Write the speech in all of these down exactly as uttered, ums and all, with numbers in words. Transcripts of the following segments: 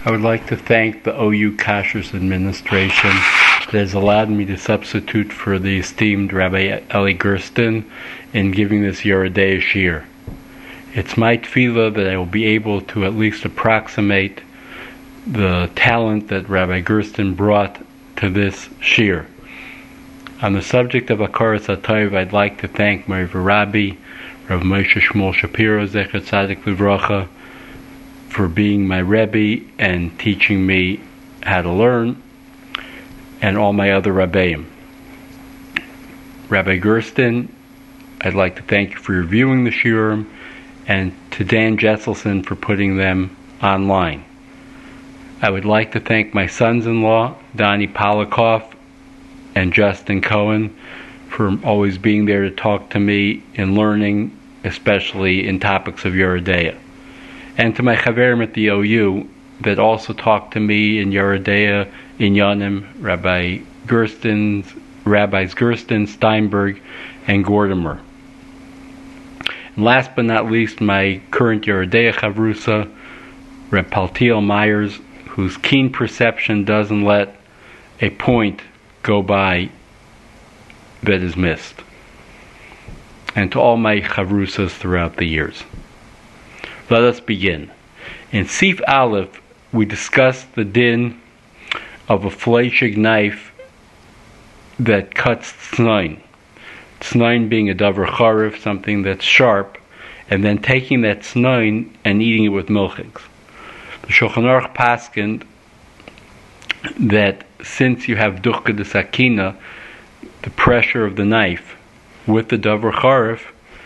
I would like to thank the O U Kashrus administration that has allowed me to substitute for the esteemed Rabbi Eli Gersten in giving this Yoreh De'ah Shiur. It's my tefillah that I will be able to at least approximate the talent that Rabbi Gersten brought to this shiur. On the subject of Hakaras HaTov, I'd like to thank my Rabbi, Rav Moshe Shmuel Shapiro, Zecher Tzadik Livracha, for being my Rebbe and teaching me how to learn, and all my other Rabbeim. Rabbi Gersten, I'd like to thank you for reviewing the shiurim, and to Dan Jesselson for putting them online. I would like to thank my sons-in-law, Donnie Polikoff and Justin Cohen, for always being there to talk to me in learning, especially in topics of Yoreh De'ah. And to my chaverim at the O U that also talked to me in Yoreh De'ah, Inyanim, Rabbi Gersten's, Rabbis Gersten, Steinberg, and Gordimer. And last but not least, my current Yoreh De'ah chavrusa, Reb Paltiel Myers, whose keen perception doesn't let a point go by that is missed. And to all my chavrusas throughout the years. Let us begin. In Sif Aleph, we discussed the din of a fleishig knife that cuts tznain. Tznain being a davar charif, something that's sharp, and then taking that tznain and eating it with milchigs. The Shulchan Aruch paskined that since you have duchka de sakina, the pressure of the knife with the davar charif,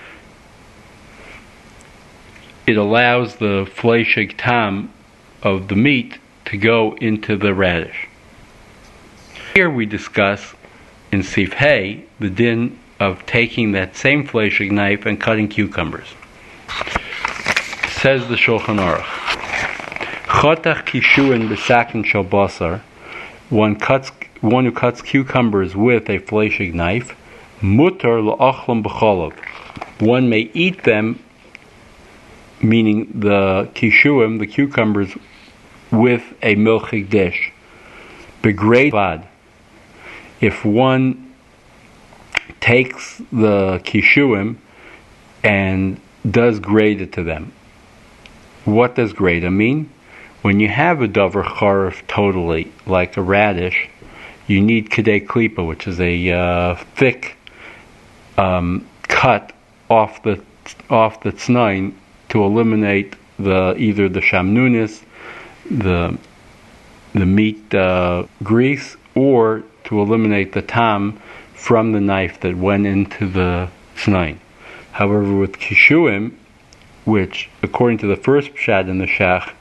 it allows the fleishig tam of the meat to go into the radish. Here we discuss in Sif Hay the din of taking that same fleishig knife and cutting cucumbers. Says the Shulchan Aruch, Chotach kishuin b'sakin shel basar, one cuts one who cuts cucumbers with a fleishig knife, mutar la'achlam b'cholav, one may eat them, meaning the kishuim, the cucumbers, with a milchig dish. Begrade vad, if one takes the kishuim and does grade it to them. What does grade mean? When you have a davar charif totally, like a radish, you need kedei klipa, which is a uh, thick um, cut off the off the tznain to eliminate the either the shamnunis, the the meat uh, grease, or to eliminate the tam from the knife that went into the tznain. However, with kishuim, which according to the first pshat in the shach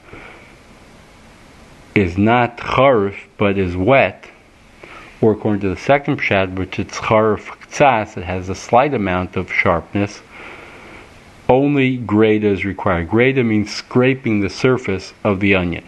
is not charif but is wet, or according to the second pshat, which it's charif ktsas, it has a slight amount of sharpness, only greda is required. Greda means scraping the surface of the onion.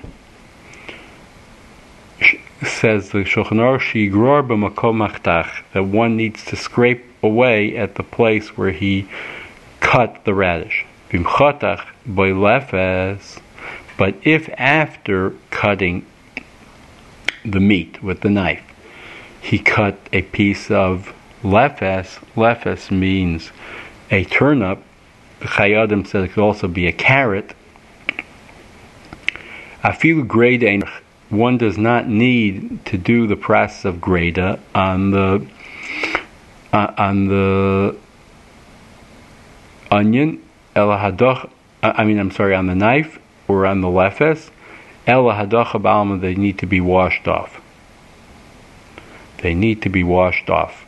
Says the Shulchan Aruch, shigror b'makom machtach, that one needs to scrape away at the place where he cut the radish. B'mchotach boilefes, but if after cutting the meat with the knife, he cut a piece of lefes, lefes means a turnip, the Chayadim said it could also be a carrot, afilu greda, one does not need to do the process of greda on the uh, on the onion, ela hadoch, I mean I'm sorry, on the knife, or on the lefes, ela hadocha b'alma, they need to be washed off. They need to be washed off.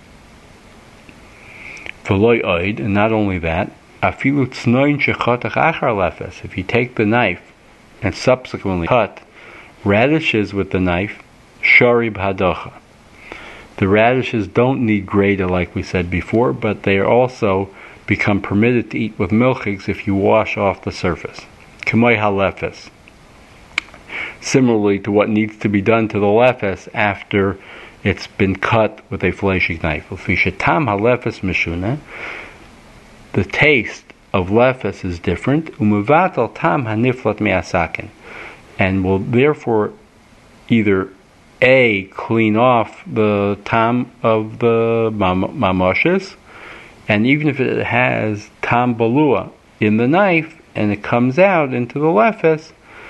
V'loy oid, and not only that, afilu tznoin shechatach achar lefes, if you take the knife and subsequently cut radishes with the knife, shari b'hadocha. The radishes don't need greda like we said before, but they are also become permitted to eat with milchigs if you wash off the surface. K'may halefes. Similarly to what needs to be done to the lefes after it's been cut with a fleishig knife. Tam halefes mishuna. The taste of lefes is different. Umuvatal tam haniflat me'asakin. and will therefore either A, clean off the tam of the mam- mamoshes, and even if it has tam balua in the knife and it comes out into the lefes,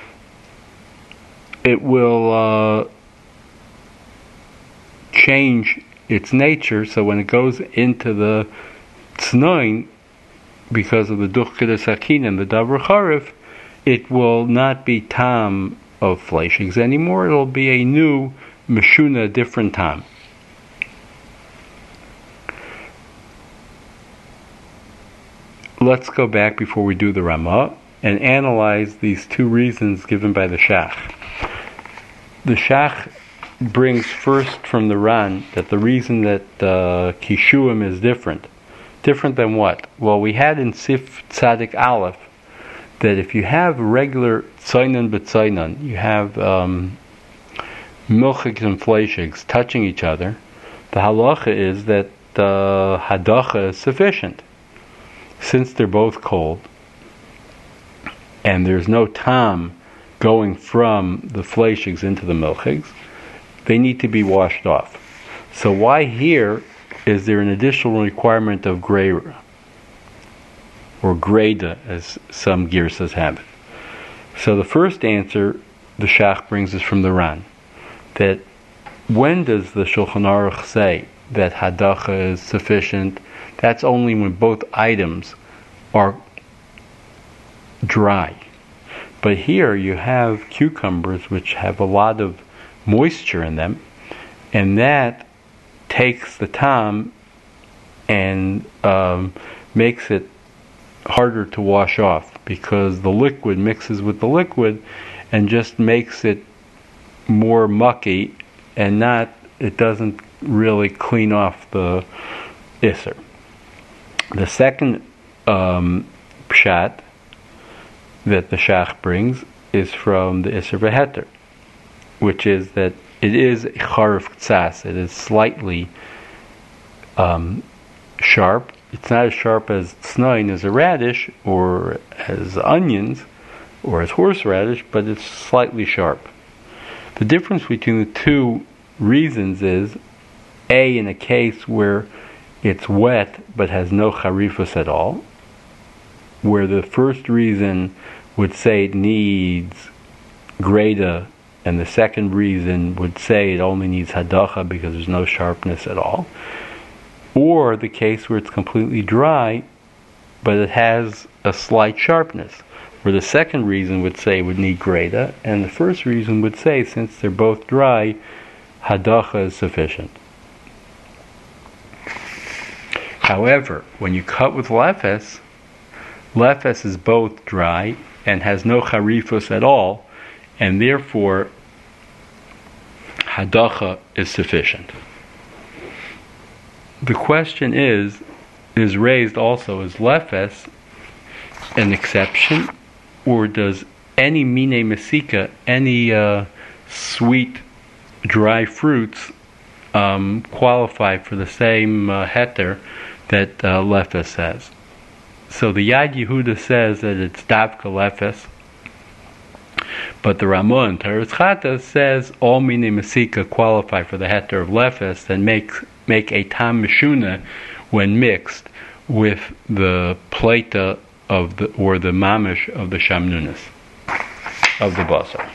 it will uh, change its nature. So when it goes into the tznoin, because of the duchkid sakin and the davar charif, it will not be tam of fleishigs anymore. It'll be a new meshuna, different tam. Let's go back before we do the Ramah and analyze these two reasons given by the Shach. The Shach brings first from the Ran that the reason that uh, Kishuim is different. Different than what? Well, we had in Sif Tzadik Aleph that if you have regular tzainan b'tzainan, you have um, milchigs and fleishigs touching each other, the halacha is that uh, hadacha is sufficient. Since they're both cold, and there's no tam going from the fleishigs into the milchigs, they need to be washed off. So why here is there an additional requirement of greira, or greda, as some girsas have it? So the first answer the Shach brings is from the Ran, that when does the Shulchan Aruch say that hadacha is sufficient? That's only when both items are dry. But here you have cucumbers which have a lot of moisture in them, and that takes the tam and um, makes it harder to wash off, because the liquid mixes with the liquid and just makes it more mucky, and not it doesn't really clean off the isser. The second um, pshat that the Shach brings is from the isser v'heter, which is that it is charif ktsas, it is slightly um, sharp. It's not as sharp as tznoin, as a radish, or as onions, or as horseradish, but it's slightly sharp. The difference between the two reasons is, A, in a case where it's wet but has no charifus at all, where the first reason would say it needs greda, and the second reason would say it only needs hadacha because there's no sharpness at all. Or the case where it's completely dry, but it has a slight sharpness, where the second reason would say it would need greda, and the first reason would say, since they're both dry, hadacha is sufficient. However, when you cut with lefes, lefes is both dry and has no charifus at all, and therefore hadacha is sufficient. The question is, is raised also, is lefes an exception, or does any mine mesika, any uh, sweet dry fruits, um, qualify for the same uh, heter that uh, lefes has? So the Yad Yehuda says that it's davka lefes, but the Ramah and Teretz Chata says all mine mesika qualify for the heter of lefes and make make a tam meshuna when mixed with the plata of the, or the mamish of the shamnunas, of the basar.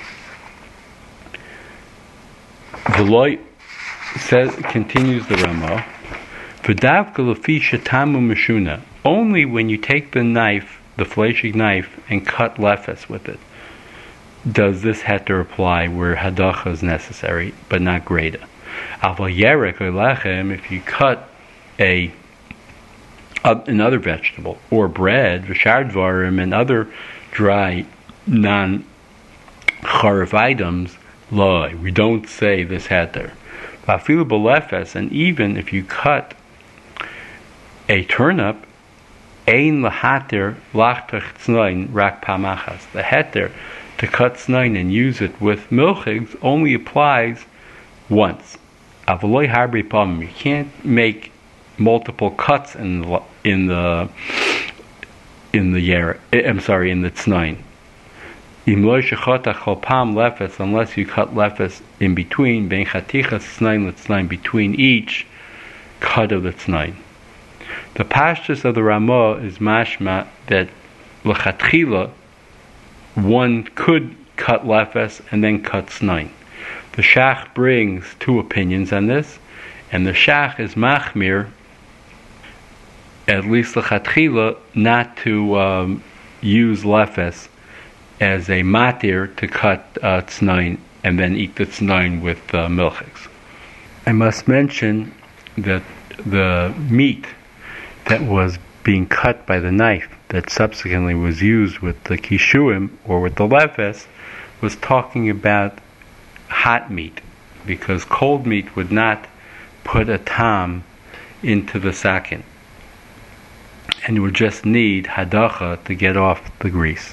The loy says, continues the Ramah, v'davka lefi shetamu meshuna, only when you take the knife, the fleshig knife, and cut lefes with it, does this heter apply where hadacha is necessary, but not greda. Aval yerek or lechem, if you cut a uh, another vegetable or bread, v'shar dvarim, and other dry non-charif items, loy, we don't say this heter. V'afilu b'lefes, and even if you cut a turnip, ein lahater lachtach tznoin rak pamachas. The heter to cut tznoin and use it with milchigs only applies once. Avaloi harbi pam. You can't make multiple cuts in the in the in the yer. I'm sorry, in the tznoin. Im lo shechota chol pam lefes, unless you cut lefes in between, ben chatichas tznain l'tznain, between each cut of the tznain. The pashtus of the Ramah is mashma that l'chatchila one could cut lefes and then cut tznain. The Shach brings two opinions on this, and the Shach is machmir, at least l'chatchila, not to um, use lefes as a matir to cut uh, tznain and then eat the tznain with uh, milchiks. I must mention that the meat that was being cut by the knife that subsequently was used with the kishuim or with the lefes was talking about hot meat, because cold meat would not put a tam into the sakin, and you would just need hadacha to get off the grease.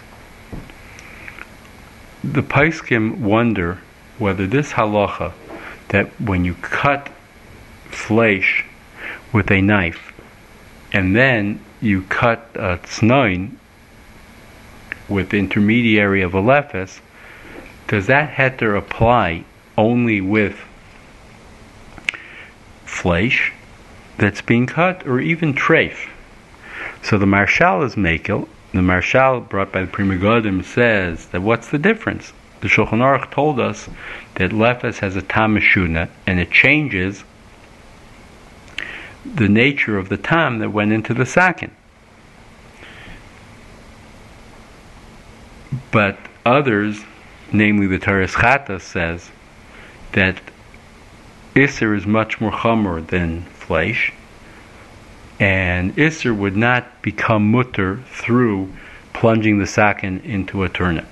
The Paiskim wonder whether this halacha, that when you cut flesh with a knife and then you cut a tznoin with the intermediary of a lefes, does that heter apply only with flesh that's being cut, or even treif? So the Marshal is makel. The Marshal, brought by the Pri Megadim, says that what's the difference? The Shulchan Aruch told us that lefes has a tam meshuna, and it changes the nature of the tam that went into the sakin. But others, namely the Teres Chata, says that Isser is much more chomer than flesh, and Isser would not become mutter through plunging the sakin into a turnip,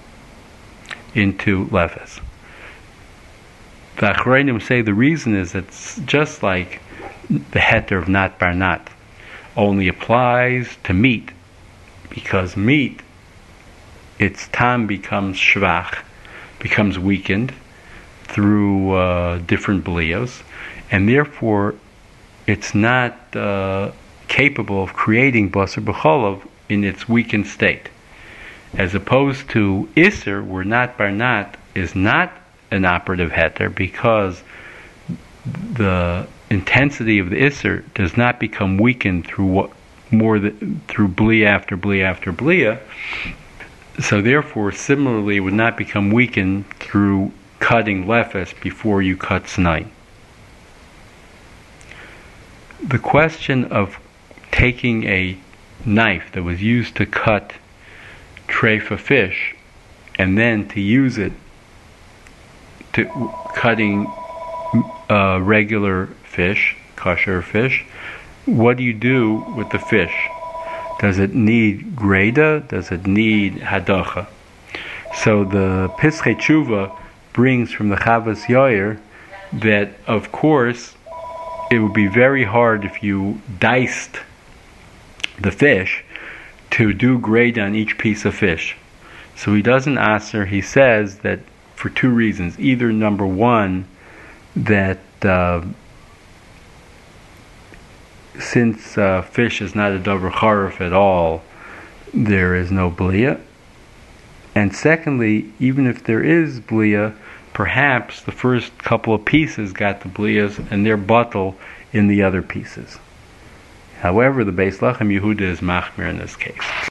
into lefes. The Achronim say the reason is it's just like the heter of nat bar nat only applies to meat, because meat, its tam becomes shvach, becomes weakened through uh, different blios, and therefore it's not uh, capable of creating basar b'cholov in its weakened state. As opposed to Isser, where nat bar nat is not an operative heter, because the intensity of the Isser does not become weakened through what more the, through blia after blia after blia. So therefore, similarly, it would not become weakened through cutting lefes before you cut tznain. The question of taking a knife that was used to cut treifa fish and then to use it to cutting uh, regular fish, kosher fish, what do you do with the fish? Does it need greda? Does it need hadacha? So the Pischei Tshuva brings from the Chavas Yair that, of course, it would be very hard if you diced the fish to do grade on each piece of fish. So he doesn't answer. He says that for two reasons. Either, number one, that uh, since uh, fish is not a davar charif at all, there is no blia. And secondly, even if there is blia, perhaps the first couple of pieces got the blias and they're bottle in the other pieces. However, the Beis Lachem Yehuda is machmir in this case.